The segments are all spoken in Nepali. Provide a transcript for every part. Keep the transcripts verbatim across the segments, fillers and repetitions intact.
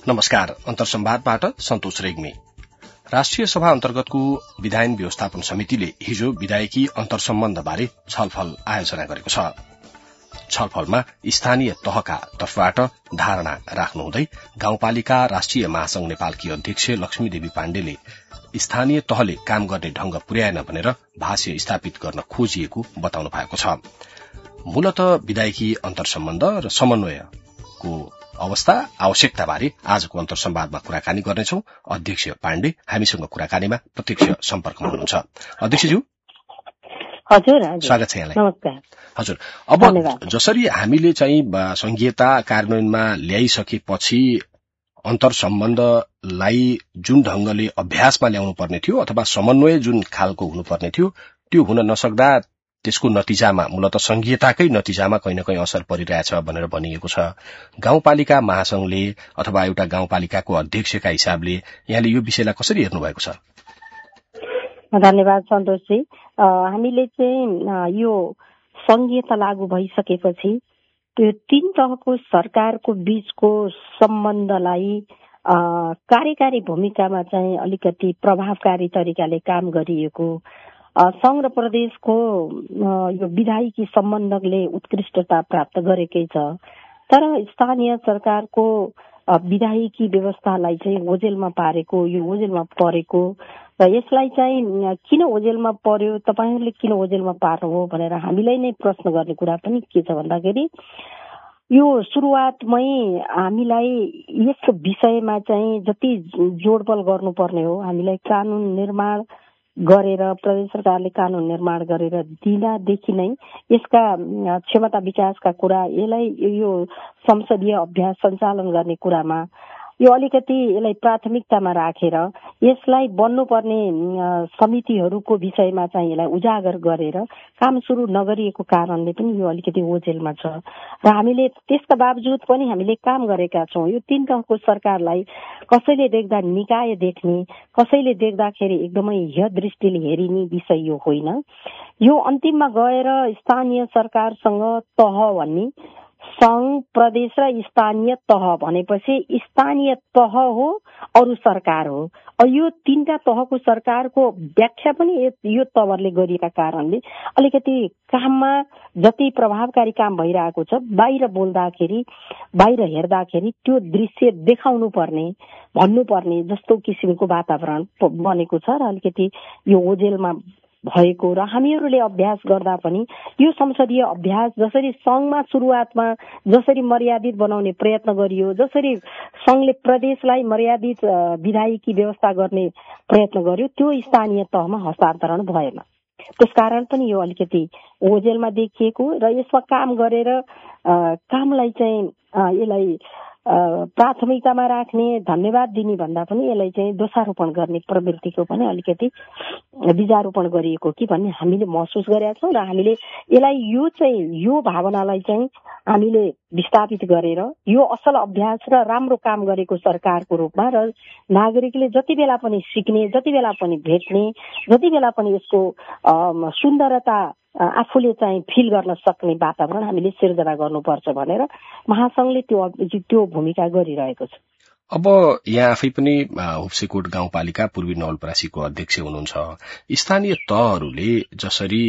नमस्कार। अन्तर्संवादबाट सन्तोष रेग्मी। राष्ट्रिय सभा अन्तर्गतको विधायन व्यवस्थापन समितिले हिजो विधायकी अन्तर्सम्बन्धबारे छलफल आयोजना गरेको छ। छलफलमा स्थानीय तहका तर्फबाट धारणा राख्नुहुँदै गाउँपालिका राष्ट्रिय महासंघ नेपालकी अध्यक्ष लक्ष्मीदेवी पाण्डेले स्थानीय तहले काम गर्ने ढंग पुर्याएन भनेर भाष्य स्थापित गर्न खोजिएको बताउनु भएको छ। मूलत विधायकी अन्तर्सम्बन्ध र समन्वयको अवस्था आवश्यकताबारे आजको अन्तर्संवादमा कुराकानी गर्नेछौं। अध्यक्ष पाण्डे हामीसँग कुराकानीमा प्रत्यक्ष सम्पर्कमा हुनुहुन्छ। अध्यक्षज्यू हजुर, स्वागत छ यहाँलाई। नमस्कार। हजुर, अब जसरी हामीले चाहिँ संघीयता कार्यान्वयनमा ल्याइसकेपछि अन्तर्सम्बन्धलाई जुन ढंगले अभ्यासमा ल्याउनु पर्ने थियो अथवा समन्वय जुन खालको हुनुपर्ने थियो त्यो हुन नसक्दा त्यसको नतिजामा मूलत संघीयताकै नतिजामा कहीं न कहीं असर परिरहेछ भनेर भनिएको छ। गाउँपालिका महासंघले अथवा एउटा गाउँपालिकाको अध्यक्षका हिसाबले यहाँले यो विषयलाई कसरी हेर्नु भएको छ? धन्यवाद सन्तोषजी। हामीले चाहिँ यो संघीयता लागू भइसकेपछि त्यो तीन तहको सरकारको बीचको सम्बन्धलाई कार्यकारी भूमिकामा चाहिँ अलिकति प्रभावकारी तरिकाले काम गरिएको, संघ र प्रदेशको यो विधायकी सम्बन्धले उत्कृष्टता प्राप्त गरेकै छ। तर स्थानीय सरकारको विधायकी व्यवस्थालाई चाहिँ ओझेलमा पारेको, यो ओझेलमा परेको र यसलाई चाहिँ किन ओझेलमा पर्यो, तपाईहरुले किन ओझेलमा पार्नुभयो भनेर हामीलाई नै प्रश्न गर्ने कुरा पनि के छ भन्दाखेरि यो सुरुवातमै हामीलाई यस विषयमा चाहिँ जति जोडबल गर्नुपर्ने हो, हामीलाई कानून निर्माण गरेर प्रदेश सरकारले कानून निर्माण गरेर दिनदेखि नै यसका क्षमता विकासका कुरा, यसलाई यो संसदीय अभ्यास सञ्चालन गर्ने कुरामा यो अलिकति यसलाई प्राथमिकतामा राखेर यसलाई बन्नुपर्ने समितिहरूको विषयमा चाहिँ यसलाई उजागर गरेर काम सुरु नगरिएको कारणले पनि यो अलिकति ओझेलमा छ। र हामीले त्यसका बावजुद पनि हामीले काम गरेका छौं। यो तीन तहको सरकारलाई कसैले देख्दा निकाय देख्ने, कसैले देख्दाखेरि एकदमै ह्य दृष्टिले हेरिने विषय यो होइन। यो अन्तिममा गएर स्थानीय सरकारसँग तह भन्ने, संघ, प्रदेश र स्थानीय तह भनेपछि स्थानीय तह हो अरु सरकार हो। यो तीनटा तहको सरकारको व्याख्या पनि यो तवरले गरिएका कारणले अलिकति काममा जति प्रभावकारी काम भइरहेको छ, बाहिर बोल्दाखेरि, बाहिर हेर्दाखेरि त्यो दृश्य देखाउनु पर्ने, भन्नुपर्ने जस्तो किसिमको वातावरण बनेको छ र अलिकति यो ओझेलमा भएको र हामीहरूले अभ्यास गर्दा पनि यो संसदीय अभ्यास जसरी संघमा सुरुवातमा जसरी मर्यादित बनाउने प्रयत्न गरियो, जसरी संघले प्रदेशलाई मर्यादित विधायकी व्यवस्था गर्ने प्रयत्न गर्यो, त्यो स्थानीय तहमा हस्तान्तरण भएन। त्यसकारण पनि यो अलिकति ओझेलमा देखिएको र यसमा काम गरेर कामलाई चाहिँ यसलाई प्राथमिकतामा राख्ने, धन्यवाद दिने भन्दा पनि यसलाई चाहिँ दोषारोपण गर्ने प्रवृत्तिको पनि अलिकति बीजारोपण गरिएको कि भन्ने हामीले महसुस गरेका छौं र हामीले यसलाई यो चाहिँ यो भावनालाई चाहिँ हामीले विस्थापित गरेर यो असल अभ्यास र राम्रो काम गरेको सरकारको रूपमा र नागरिकले जति बेला पनि सिक्ने, जति बेला पनि भेट्ने, जति बेला पनि यसको सुन्दरता आफूले चाहिँ फिल गर्न सक्ने वातावरण हामीले सिर्जना गर्नुपर्छ भनेर महासंघले त्यो त्यो भूमिका गरिरहेको छ। अब यहाँ आफै पनि हुप्सेकोट गाउँपालिका पूर्वी नवलपरासीको अध्यक्ष हुनुहुन्छ। स्थानीय तहहरूले जसरी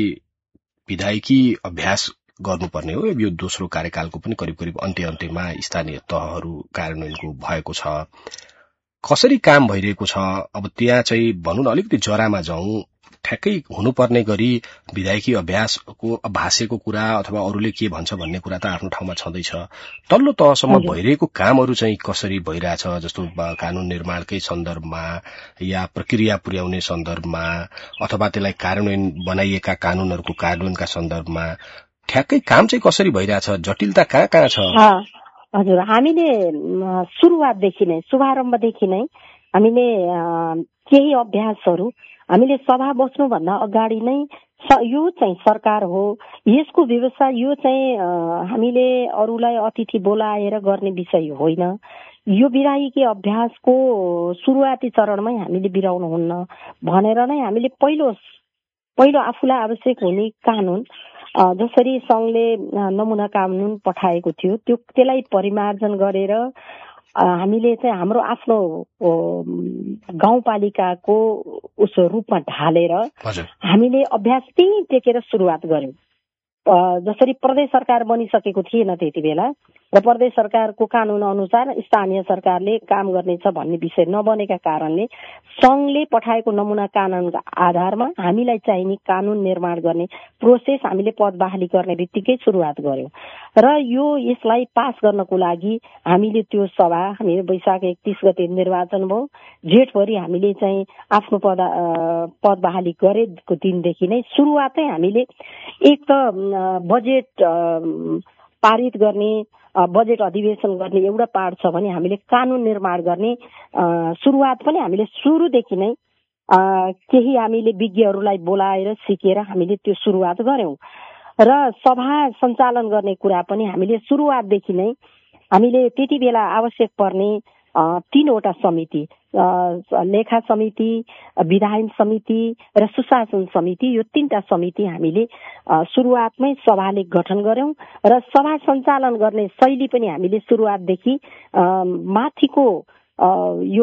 विधायकी अभ्यास गर्नुपर्ने हो, यो दोस्रो कार्यकालको पनि करिब करिब अन्त्य अन्त्यमा स्थानीय तहहरू कार्यान्वयनको भएको छ, कसरी काम भइरहेको छ? अब त्यहाँ चाहिँ भनौँ न अलिकति जरामा जाउँ, ठ्याक्कै हुनुपर्ने गरी विधायकी अभ्यासको भाष्यको कुरा अथवा अरूले के भन्छ भन्ने कुरा त आफ्नो ठाउँमा छँदैछ। तल्लो तहसम्म भइरहेको कामहरू चाहिँ कसरी भइरहेछ? जस्तो कानून निर्माणकै सन्दर्भमा या प्रक्रिया पुर्याउने सन्दर्भमा अथवा त्यसलाई कार्यान्वयन बनाइएका कानूनहरूको कार्यान्वयनका सन्दर्भमा ठ्याक्कै काम चाहिँ कसरी भइरहेछ? जटिलता कहाँ कहाँ छ? हजुर, हामीले सुरुवातदेखि नै, शुभारम्भदेखि नै हामीले केही अभ्यासहरू हामीले सभा बस्नुभन्दा अगाडि नै यो चाहिँ सरकार हो, यसको व्यवस्था यो चाहिँ हामीले अरूलाई अतिथि बोलाएर गर्ने विषय होइन। यो विधायकी अभ्यासको सुरुवाती चरणमै हामीले बिराउनुहुन्न भनेर नै हामीले पहिलो पहिलो आफूलाई आवश्यक हुने कानून जसरी संघले नमुना कानून पठाएको थियो त्यो त्यसलाई परिमार्जन गरेर हामीले चाहिँ हाम्रो आफ्नो गाउँपालिकाको उस रूपमा ढालेर हामीले अभ्यास त्यही टेकेर सुरुवात गर्यौं। जसरी प्रदेश सरकार बनिसकेको थिएन त्यति बेला र प्रदेश सरकारको कानून अनुसार स्थानीय सरकारले काम गर्नेछ भन्ने विषय नबनेका कारणले संघले पठाएको नमुना कानूनका आधारमा हामीलाई चाहिने कानून निर्माण गर्ने प्रोसेस हामीले पद बहाली गर्ने बित्तिकै सुरुवात गर्यौं र यो यसलाई पास गर्नको लागि हामीले त्यो सभा हामी वैशाख एकतीस गते निर्वाचन भयो। जेठभरि हामीले चाहिँ आफ्नो पद पद बहाली गरेको दिनदेखि नै सुरुवातै हामीले एक त बजेट पारित गर्ने बजेट अधिवेशन गर्ने एउटा पार्ट छ भने हामीले कानून निर्माण गर्ने सुरुवात पनि हामीले सुरुदेखि नै केही हामीले विज्ञहरूलाई बोलाएर सिकेर हामीले त्यो सुरुवात गर्यौं र सभा सञ्चालन गर्ने कुरा पनि हामीले सुरुवातदेखि नै हामीले त्यति बेला आवश्यक पर्ने तीनवटा समिति, लेखा समिति, विधायन समिति र सुशासन समिति, यो तीनटा समिति हामीले सुरुवातमै सभाले गठन गर्यौं र सभा सञ्चालन गर्ने शैली पनि हामीले सुरुवातदेखि माथिको यो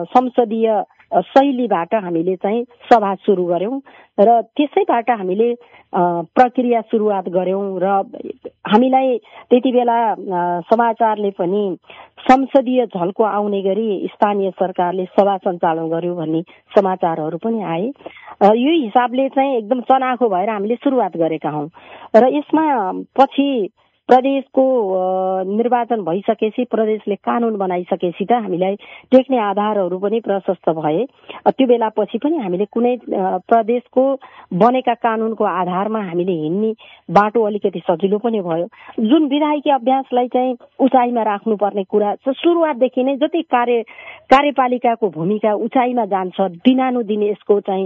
संसदीय शैलीबाट हामीले चाहिँ सभा सुरु गर्यौं र त्यसैबाट हामीले प्रक्रिया सुरुवात गर्यौं र हामीलाई त्यति बेला समाचारले पनि संसदीय झल्को आउने गरी स्थानीय सरकारले सभा सञ्चालन गर्यो भन्ने समाचारहरू पनि आए। यो हिसाबले चाहिँ एकदम चनाखो भएर हामीले सुरुवात गरेका हौं र यसमा पछि प्रदेशको निर्वाचन भइसकेपछि प्रदेशले कानून बनाइसकेपछि त हामीलाई टेक्ने आधारहरू पनि प्रशस्त भए। त्यो बेला पछि पनि हामीले कुनै प्रदेशको बनेका कानूनको आधारमा हामीले हिँड्ने बाटो अलिकति सजिलो पनि भयो। जुन विधायकी अभ्यासलाई चाहिँ उचाइमा राख्नुपर्ने कुरा सुरुवातदेखि नै जति कार्य कार्यपालिकाको भूमिका उचाइमा जान्छ दिनानुदिन यसको चाहिँ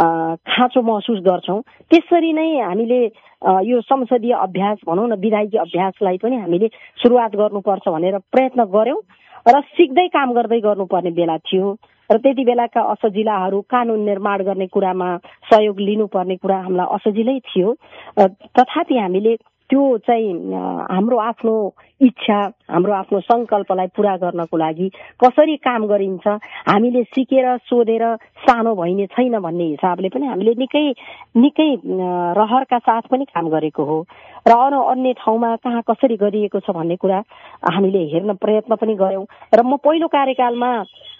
खाँचो महसुस गर्छौं। त्यसरी नै हामीले यो संसदीय अभ्यास भनौं न विधायकी अभ्यासलाई पनि हामीले सुरुवात गर्नुपर्छ भनेर प्रयत्न गर्यौं र सिक्दै काम गर्दै गर्नुपर्ने बेला थियो र त्यति बेलाका असजिलाहरू कानून निर्माण गर्ने कुरामा सहयोग लिनुपर्ने कुरा हामीलाई असजिलै थियो। तथापि हामीले त्यो चाहिँ हाम्रो आफ्नो इच्छा हाम्रो आफ्नो संकल्पलाई पूरा गर्नको लागि कसरी काम गरिन्छ हामीले सिकेर सोधेर सानो भइने छैन भन्ने हिसाबले पनि हामीले निकै निकै रहरका साथ पनि काम गरेको हो र अरू अन्य ठाउँमा कहाँ कसरी गरिएको छ भन्ने कुरा हामीले हेर्न प्रयत्न पनि गर्यौं र म पहिलो कार्यकालमा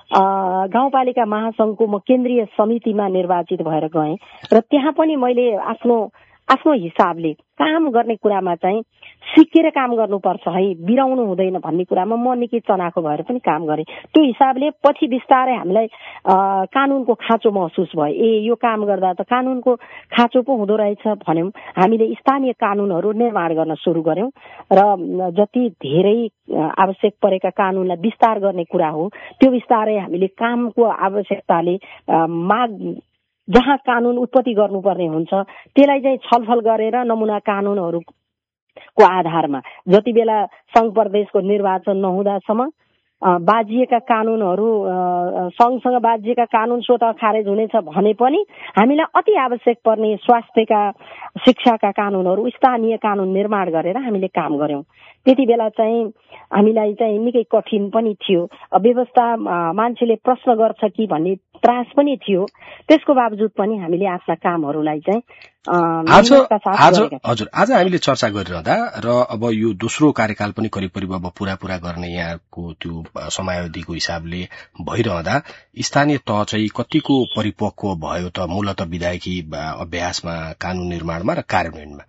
गाउँपालिका महासंघको म केन्द्रीय समितिमा निर्वाचित भएर गएँ र त्यहाँ पनि मैले आफ्नो आफ्नो हिसाबले काम गर्ने कुरामा चाहिँ सिकेर काम गर्नुपर्छ है, बिराउनु हुँदैन भन्ने कुरामा म निकै चनाखो भएर पनि काम गरेँ। त्यो हिसाबले पछि बिस्तारै हामीलाई कानूनको खाँचो महसुस भयो। ए यो काम गर्दा त कानूनको खाँचो पो हुँदो रहेछ भन्यौं। हामीले स्थानीय कानूनहरू निर्माण गर्न सुरु गर्यौं र जति धेरै आवश्यक परेका कानूनलाई विस्तार गर्ने कुरा हो त्यो विस्तारै हामीले कामको आवश्यकताले माग जहाँ कानून उत्पत्ति गर्नुपर्ने हुन्छ त्यसलाई चाहिँ छलफल गरेर नमुना कानूनहरूको आधारमा जति बेला संघ प्रदेशको निर्वाचन नहुँदासम्म बाजिएका कानूनहरू सँगसँग बाजिएका कानून स्वतः खारेज हुनेछ भने पनि हामीलाई अति आवश्यक पर्ने स्वास्थ्यका शिक्षाका कानूनहरू स्थानीय कानून निर्माण गरेर हामीले काम गर्यौं। त्यति बेला चाहिँ हामीलाई चाहिँ निकै कठिन पनि थियो। व्यवस्था मान्छेले प्रश्न गर्छ कि भन्ने त्रास पनि थियो। त्यसको बावजुद पनि हामीले आफ्ना कामहरूलाई चाहिँ आज आज हजुर आज हामीले चर्चा गरिरहँदा र अब यो दोस्रो कार्यकाल पनि करिब करिब अब पूरा पूरा गर्ने यहाँको त्यो समयावधिको हिसाबले भइरहँदा स्थानीय तह चाहिँ कतिको परिपक्व भयो त मूलत विधायकी अभ्यासमा कानून निर्माणमा र कार्यान्वयनमा?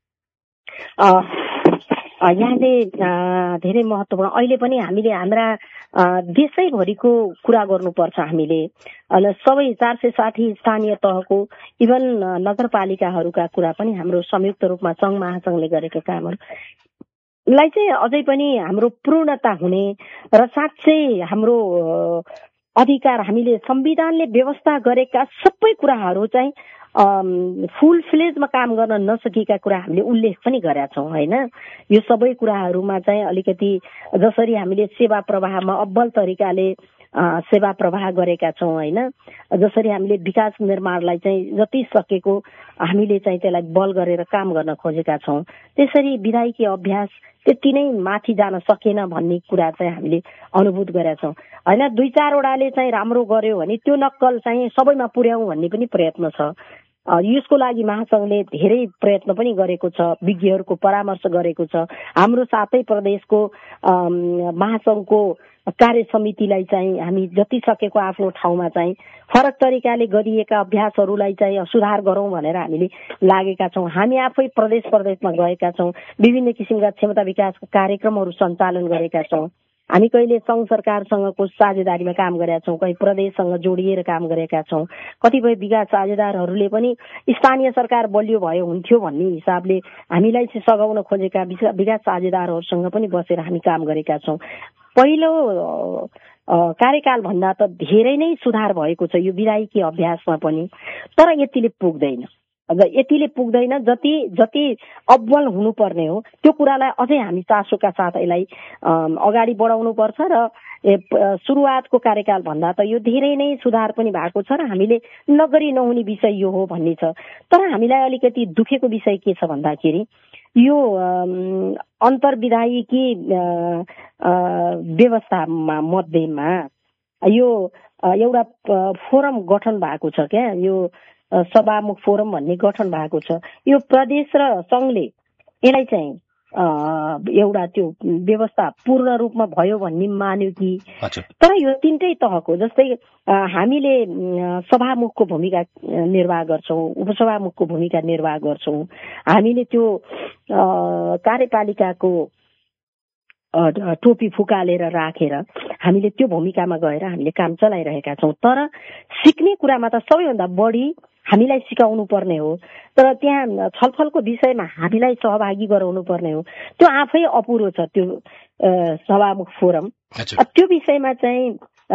यहाँले धेरै महत्वपूर्ण अहिले पनि हामीले हाम्रा देशैभरिको कुरा गर्नुपर्छ। हामीले सबै चार सय साठी स्थानीय तहको इभन नगरपालिकाहरूका कुरा पनि हाम्रो संयुक्त रूपमा संघ महासंघले गरेका कामहरूलाई चाहिँ अझै पनि हाम्रो पूर्णता हुने र साँच्चै हाम्रो अधिकार हामीले संविधानले व्यवस्था गरेका सबै कुराहरू चाहिँ फुल फ्लेजमा काम गर्न नसकेका कुरा हामीले उल्लेख पनि गरेका छौं हैन। यो सबै कुराहरूमा चाहिँ अलिकति जसरी हामीले सेवा प्रवाहमा अब्बल तरिकाले सेवा प्रवाह गरेका छौँ होइन। जसरी हामीले विकास निर्माणलाई चाहिँ जति सकेको हामीले चाहिँ त्यसलाई बल गरेर काम गर्न खोजेका छौँ, त्यसरी विधायकी अभ्यास त्यति नै माथि जान सकेन भन्ने कुरा चाहिँ हामीले अनुभूत गरेका छौँ होइन। दुई चारवटाले चाहिँ राम्रो गर्यो भने त्यो नक्कल चाहिँ सबैमा पुर्याउँ भन्ने पनि प्रयत्न छ। यसको लागि महासंघले धेरै प्रयत्न पनि गरेको छ, विज्ञहरूको परामर्श गरेको छ। हाम्रो सातै प्रदेशको महासंघको कार्य समितिलाई चाहिँ हामी जति सकेको आफ्नो ठाउँमा चाहिँ फरक तरिकाले गरिएका अभ्यासहरूलाई चाहिँ सुधार गरौँ भनेर हामीले लागेका छौँ। हामी आफै प्रदेश प्रदेशमा गएका छौँ, विभिन्न किसिमका क्षमता विकासका कार्यक्रमहरू सञ्चालन गरेका छौँ। हामी कहिले सङ्घ सरकारसँगको साझेदारीमा काम गरेका छौँ, कहीँ प्रदेशसँग जोडिएर काम गरेका छौँ। कतिपय विकास साझेदारहरूले पनि स्थानीय सरकार बलियो भयो हुन्थ्यो भन्ने हिसाबले हामीलाई चाहिँ सघाउन खोजेका विकास साझेदारहरूसँग पनि बसेर हामी काम गरेका छौँ। पहिलो कार्यकाल भन्दा त धेरै नै सुधार भएको छ यो विधायकी अभ्यासमा पनि, तर यतिले पुग्दैन। यतिले पुग्दैन जति जति अव्वल हुनुपर्ने हो त्यो कुरालाई अझै हामी चासोका साथ यसलाई अगाडि बढाउनु पर्छ र सुरुवातको कार्यकाल भन्दा त यो धेरै नै सुधार पनि भएको छ र हामीले नगरी नहुने विषय यो हो भन्ने छ। तर हामीलाई अलिकति दुखेको विषय के छ भन्दाखेरि यो अन्तर्विधायकी व्यवस्थामा मध्येमा यो एउटा फोरम गठन भएको छ क्या, यो सभामुख फोरम भन्ने गठन भएको छ। यो प्रदेश र संघले यसलाई चाहिँ एउटा त्यो व्यवस्था पूर्ण रूपमा भयो भन्ने मान्यो कि, तर यो तीनटै तहको जस्तै हामीले सभामुखको भूमिका निर्वाह गर्छौँ, उपसभामुखको भूमिका निर्वाह गर्छौँ, हामीले त्यो कार्यपालिकाको टोपी फुकालेर राखेर हामीले त्यो भूमिकामा गएर हामीले काम चलाइरहेका छौँ। तर सिक्ने कुरामा त सबैभन्दा बढी हामीलाई सिकाउनु पर्ने हो, तर त्यहाँ छलफलको विषयमा हामीलाई सहभागी गराउनु पर्ने हो। त्यो आफै अपुरो छ त्यो सभामुख फोरम। त्यो विषयमा चाहिँ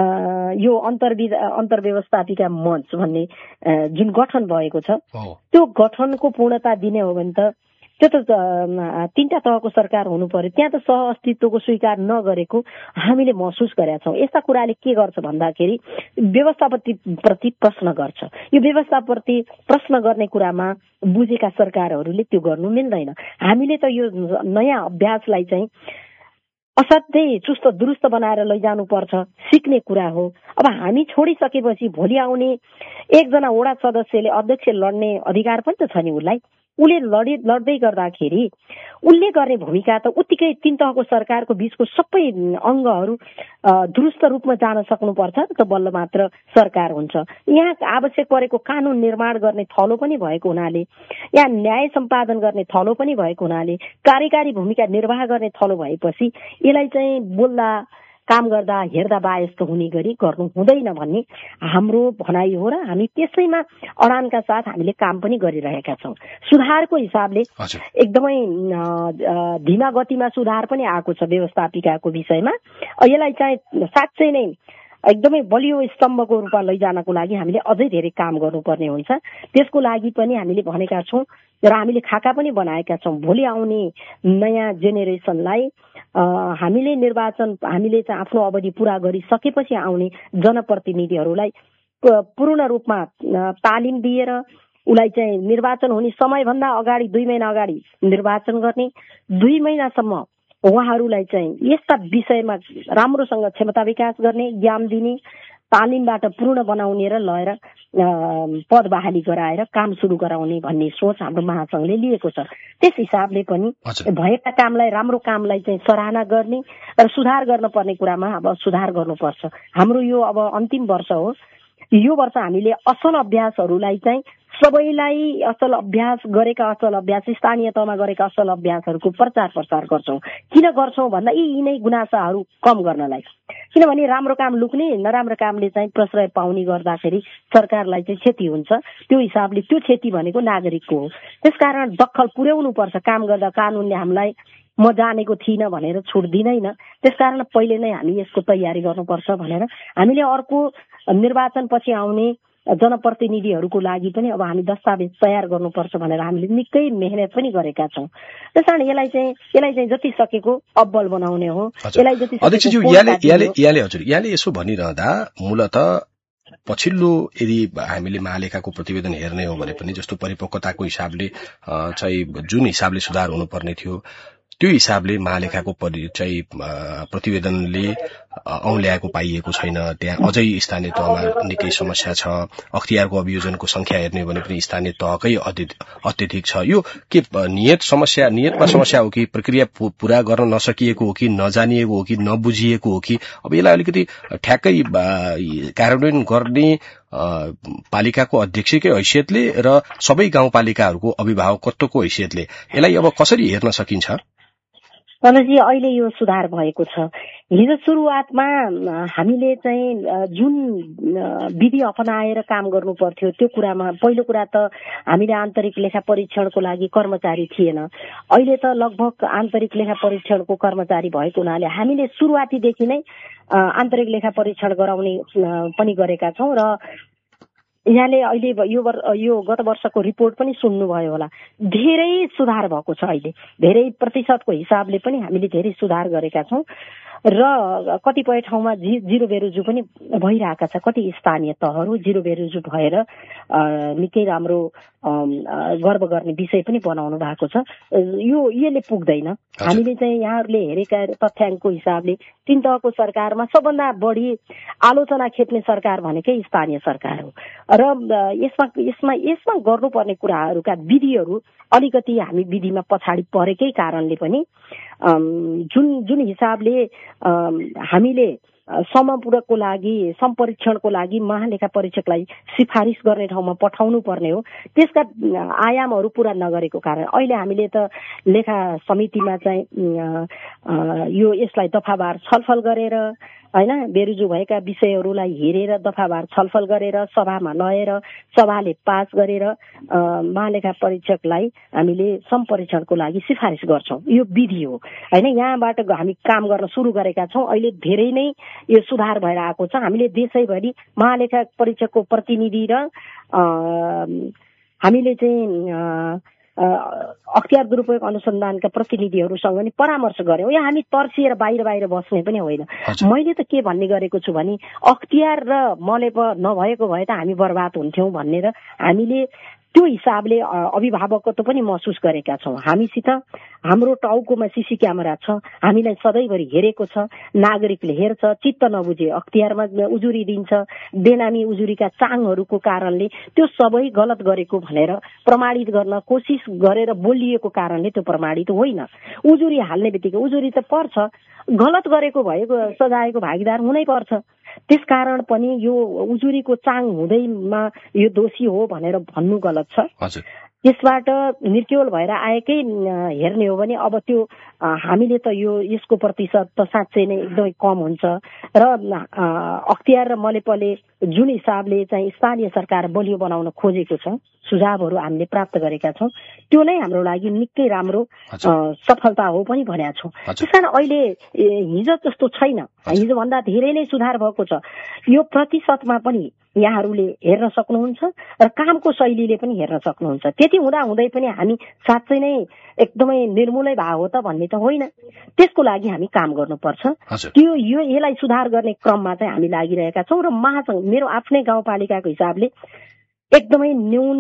यो अन्तर्विध अन्तर्व्यवस्थापिका मञ्च भन्ने जुन गठन भएको छ त्यो गठनको पूर्णता दिने हो भने त त्यो त तीनटा तहको सरकार हुनु पर्यो। त्यहाँ त सह अस्तित्वको स्वीकार नगरेको हामीले महसुस गरेका छौँ। यस्ता कुराले के गर्छ भन्दाखेरि व्यवस्थापति प्रति प्रश्न गर्छ। यो व्यवस्थाप्रति प्रश्न गर्ने कुरामा बुझेका सरकारहरूले त्यो गर्नु मिल्दैन। हामीले त यो नयाँ अभ्यासलाई चाहिँ असाध्यै चुस्त दुरुस्त बनाएर लैजानु पर्छ, सिक्ने कुरा हो। अब हामी छोडिसकेपछि भोलि आउने एकजना वडा सदस्यले अध्यक्ष लड्ने अधिकार पनि त छ नि उसलाई। उसले लडे लड्दै गर्दाखेरि उसले गर्ने भूमिका त उत्तिकै तीन तहको सरकारको बीचको सबै अङ्गहरू दुरुस्त रूपमा जान सक्नुपर्छ त बल्ल मात्र सरकार हुन्छ। यहाँ आवश्यक परेको कानून निर्माण गर्ने थलो पनि भएको हुनाले, यहाँ न्याय सम्पादन गर्ने थलो पनि भएको हुनाले, कार्यकारी भूमिका निर्वाह गर्ने थलो भएपछि यसलाई चाहिँ बोल्दा काम गर्दा हेर्दा बायस्त हुने गरी गर्नु हुँदैन भन्ने हाम्रो भनाइ हो र हामी त्यसैमा अडानका साथ हामीले काम पनि गरिरहेका छौँ। सुधारको हिसाबले एकदमै धीमा गतिमा सुधार पनि आएको छ व्यवस्थापिकाको विषयमा। यसलाई चाहिँ साँच्चै नै एकदमै बलियो स्तम्भको रूपमा लैजानको लागि हामीले अझै धेरै काम गर्नुपर्ने हुन्छ। त्यसको लागि पनि हामीले भनेका छौँ र हामीले खाका पनि बनाएका छौँ। भोलि आउने नयाँ जेनेरेसनलाई हामीले निर्वाचन हामीले चाहिँ आफ्नो अवधि पूरा गरिसकेपछि आउने जनप्रतिनिधिहरूलाई पूर्ण रूपमा तालिम दिएर उसलाई चाहिँ निर्वाचन हुने समयभन्दा अगाडि दुई महिना अगाडि निर्वाचन गर्ने, दुई महिनासम्म उहाँहरूलाई चाहिँ यस्ता विषयमा राम्रोसँग क्षमता विकास गर्ने, ज्ञान दिने, तालिमबाट पूर्ण बनाउने र लगेर पद बहाली गराएर काम सुरु गराउने भन्ने सोच हाम्रो महासंघले लिएको छ। त्यस हिसाबले पनि भएका कामलाई राम्रो कामलाई चाहिँ सराहना गर्ने र सुधार गर्नुपर्ने कुरामा अब सुधार गर्नुपर्छ। हाम्रो यो अब अन्तिम वर्ष हो। यो वर्ष हामीले असल अभ्यासहरूलाई चाहिँ सबैलाई असल अभ्यास गरेका असल अभ्यास स्थानीय तहमा गरेका असल अभ्यासहरूको प्रचार प्रसार गर्छौँ। किन गर्छौँ भन्दा यी यिनै गुनासाहरू कम गर्नलाई। किनभने राम्रो काम लुक्ने, नराम्रो कामले चाहिँ प्रश्रय पाउने गर्दाखेरि सरकारलाई चाहिँ क्षति हुन्छ। त्यो हिसाबले त्यो क्षति भनेको नागरिकको हो। त्यसकारण दखल पुर्याउनु पर्छ। काम गर्दा कानूनले हामीलाई म जानेको थिइनँ भनेर छुट दिँदैन। त्यसकारण पहिले नै हामी यसको तयारी गर्नुपर्छ भनेर हामीले अर्को निर्वाचन पछि आउने जनप्रतिनिधिहरूको लागि पनि अब हामी दस्तावेज तयार गर्नुपर्छ भनेर हामीले निकै मेहनत पनि गरेका छौँ। त्यस कारण यसलाई चाहिँ यसलाई चाहिँ जति सकेको अब्बल बनाउने हो। यसलाई जति अध्यक्षज्यू यहाँले यहाँले यहाँले हजुर यहाँले यसो भनिरहँदा मूलत पछिल्लो यदि हामीले महालेखाको प्रतिवेदन हेर्ने हो भने पनि जस्तो परिपक्वताको हिसाबले चाहिँ जुन हिसाबले सुधार हुनुपर्ने थियो त्यो हिसाबले महालेखाको परिचय प्रतिवेदनले औंल्याएको पाइएको छैन। त्यहाँ अझै स्थानीय तहमा निकै समस्या छ। अख्तियारको अभियोजनको संख्या हेर्ने हो भने पनि स्थानीय तहकै अत्यधिक छ। यो के नियत समस्या नियतमा समस्या हो कि प्रक्रिया पूरा गर्न नसकिएको हो कि नजानिएको हो कि नबुझिएको हो कि अब यसलाई अलिकति ठ्याक्कै कार्यान्वयन गर्ने पालिकाको अध्यक्षकै हैसियतले र सबै गाउँपालिकाहरूको अभिभावकत्वको हैसियतले यसलाई अब कसरी हेर्न सकिन्छ? सन्तोषजी, अहिले यो सुधार भएको छ। हिजो सुरुवातमा हामीले चाहिँ जुन विधि अपनाएर काम गर्नु पर्थ्यो त्यो कुरामा पहिलो कुरा त हामीले आन्तरिक लेखा परीक्षणको लागि कर्मचारी थिएन। अहिले त लगभग आन्तरिक लेखा परीक्षणको कर्मचारी भएको हुनाले हामीले सुरुवातीदेखि नै आन्तरिक लेखा परीक्षण गराउने पनि गरेका छौँ र यहाँले अहिले यो यो गत वर्षको रिपोर्ट पनि सुन्नुभयो होला। धेरै सुधार भएको छ। अहिले धेरै प्रतिशतको हिसाबले पनि हामीले धेरै सुधार गरेका छौँ र कतिपय ठाउँमा जिरो बेरोजु पनि भइरहेका छ। कति स्थानीय तहहरू जिरो बेरोजु भएर निकै राम्रो गर्व गर्ने विषय पनि बनाउनु भएको छ। यो यसले पुग्दैन। हामीले चाहिँ यहाँहरूले हेरेका तथ्याङ्कको हिसाबले तीन तहको सरकारमा सबभन्दा बढी आलोचना खेप्ने सरकार भनेकै स्थानीय सरकार हो र यसमा यसमा यसमा गर्नुपर्ने कुराहरूका विधिहरू अलिकति हामी विधिमा पछाडि परेकै कारणले पनि जुन जुन हिसाबले हामीले समपूरकको लागि सम्परीक्षणको लागि महालेखा परीक्षकलाई सिफारिस गर्ने ठाउँमा पठाउनु पर्ने हो त्यसका आयामहरू पूरा नगरेको कारण अहिले हामीले त लेखा समितिमा चाहिँ यो यसलाई दफावार छलफल गरेर हैन बेरुजु भएका विषयहरूलाई हेरेर दफावार छलफल गरेर सभामा लएर सभाले पास गरेर महालेखा परीक्षकलाई हामीले सम्परीक्षणको लागि सिफारिस गर्छौं। यो विधि हो हैन। यहाँबाट हामी काम गर्न सुरु गरेका छौं। अहिले धेरै नै यो सुधार भएर आएको छ। हामीले देशैभरि महालेखा परीक्षकको प्रतिनिधि र हामीले चाहिँ अख्तियार दुरुपयोग अनुसन्धानका प्रतिनिधिहरूसँग नि परामर्श गर्यौं। यहाँ हामी तर्सिएर बाहिर बाहिर बस्ने पनि होइन। मैले त के भन्ने गरेको छु भने अख्तियार र मले नभएको भए त हामी बर्बाद हुन्थ्यौं भन्ने र हामीले त्यो हिसाबले अभिभावकत्व पनि महसुस गरेका छौं। हामीसित हाम्रो टाउकोमा सीसी क्यामेरा छ। हामीलाई सधैँभरि हेरेको छ। नागरिकले हेर्छ। चित्त नबुझे अख्तियारमा उजुरी दिन्छ। बेनामी उजुरीका चाङहरूको कारणले त्यो सबै गलत गरेको भनेर प्रमाणित गर्न कोसिस गरेर बोलिएको कारणले त्यो प्रमाणित होइन। उजुरी हाल्ने बित्तिकै उजुरी त पर्छ। गलत गरेको भएको सजायको भागीदार हुनै पर्छ। त्यसकारण पनि यो उजुरीको चाङ हुँदैमा यो दोषी हो भनेर भन्नु गलत छ। त्यसबाट निर्केवल भएर आएकै हेर्ने हो भने अब त्यो हामीले त यो यसको प्रतिशत त साँच्चै नै एकदमै कम हुन्छ र अख्तियार र मलेपले जुन हिसाबले चाहिँ स्थानीय सरकार बलियो बनाउन खोजेको छ सुझावहरू हामीले प्राप्त गरेका छौं त्यो नै हाम्रो लागि निकै राम्रो सफलता हो पनि भनेका छौं। त्यसकारण अहिले हिजो जस्तो छैन। हिजो भन्दा धेरै नै सुधार भएको छ। यो प्रतिशतमा पनि यहाँहरूले हेर्न सक्नुहुन्छ र कामको शैलीले पनि हेर्न सक्नुहुन्छ। त्यति हुँदा हुँदै पनि हामी साँच्चै नै एकदमै निर्मूलै भए हो त भन्ने त होइन। त्यसको लागि हामी काम गर्नुपर्छ। त्यो यो यसलाई सुधार गर्ने क्रममा चाहिँ हामी लागिरहेका छौं र महासंघ मेरो आफ्नै गाउँपालिकाको हिसाबले एकदमै न्यून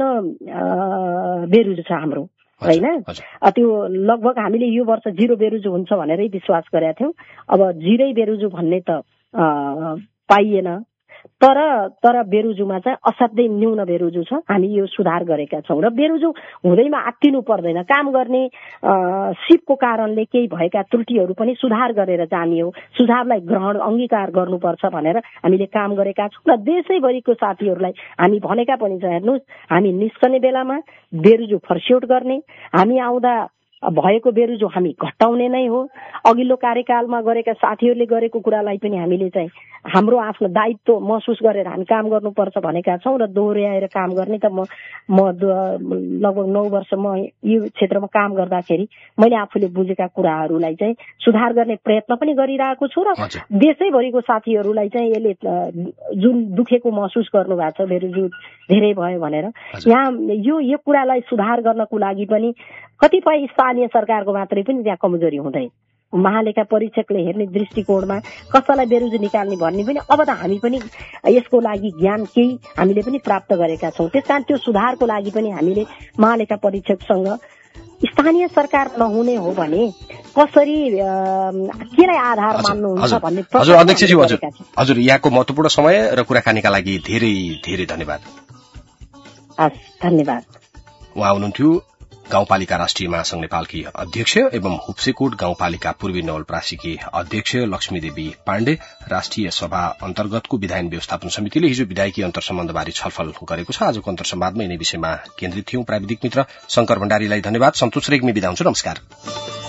बेरुजु छ हाम्रो हैन। त्यो लगभग हामीले यो वर्ष जिरो बेरुजु हुन्छ भनेरै विश्वास गरेका थियौं। अब जिरै बेरुजु भन्ने त पाइएन। तर तर बेरुजुमा चाहिँ असाध्यै न्यून बेरुजु छ। हामी यो सुधार गरेका छौं र बेरुजु हुँदैमा आत्तिनु पर्दैन। काम गर्ने सिपको कारणले केही भएका त्रुटिहरू पनि सुधार गरेर जानियो। सुझावलाई ग्रहण अंगीकार गर्नुपर्छ भनेर हामीले काम गरेका छौं र देशैभरिको साथीहरूलाई हामी भनेका पनि छ। हेर्नुहोस् हामी निस्कने बेलामा बेरुजु फर्स्यौट गर्ने, हामी आउँदा भएको बेरुजु हामी घटाउने नै हो। अघिल्लो कार्यकालमा गरेका साथीहरूले गरेको कुरालाई पनि हामीले चाहिँ हाम्रो आफ्नो दायित्व महसुस गरेर हामी काम गर्नुपर्छ भनेका छौँ र दोहोर्याएर काम गर्ने त म म लगभग नौ वर्ष म यो क्षेत्रमा काम गर्दाखेरि मैले आफूले बुझेका कुराहरूलाई चाहिँ सुधार गर्ने प्रयत्न पनि गरिरहेको छु र देशैभरिको साथीहरूलाई चाहिँ यसले जुन दुखेको महसुस गर्नु भएको छ बेरुजु धेरै भयो भनेर यहाँ यो यो कुरालाई सुधार गर्नको लागि पनि कतिपय स्थानीय सरकारको मात्रै पनि त्यहाँ कमजोरी हुँदैन। महालेखा परीक्षकले हेर्ने दृष्टिकोणमा कसैलाई बेरुजु निकाल्ने भन्ने पनि अब त हामी पनि यसको लागि ज्ञान केही हामीले पनि प्राप्त गरेका छौँ। त्यसकारण त्यो सुधारको लागि पनि हामीले महालेखा परीक्षकसँग स्थानीय सरकार नहुने हो भने कसरी केलाई आधार मान्नुहुन्छ भन्ने हजुर अध्यक्षज्यू हजुर हजुर यहाँको महत्त्वपूर्ण समय र कुराकानीका लागि धेरै धेरै धन्यवाद। हस् धन्यवाद। उहाँ हुनुहुन्थ्यो गाउँपालिका राष्ट्रिय महासंघ नेपालकी अध्यक्ष एवं हुप्सेकोट गाउँपालिका पूर्वी नवलपरासीकी अध्यक्ष लक्ष्मीदेवी पाण्डे। राष्ट्रिय सभा अन्तर्गतको विधायन व्यवस्थापन समितिले हिजो विधायकी अन्तर्सम्बन्धबारे छलफल गरेको छ। आजको अन्तर्सम्वादमा यिनै विषयमा केन्द्रित थियौं। प्राविधिक मित्र शंकर भण्डारीलाई धन्यवाद। सन्तोष रेग्मी बिदा हुन्छु। नमस्कार।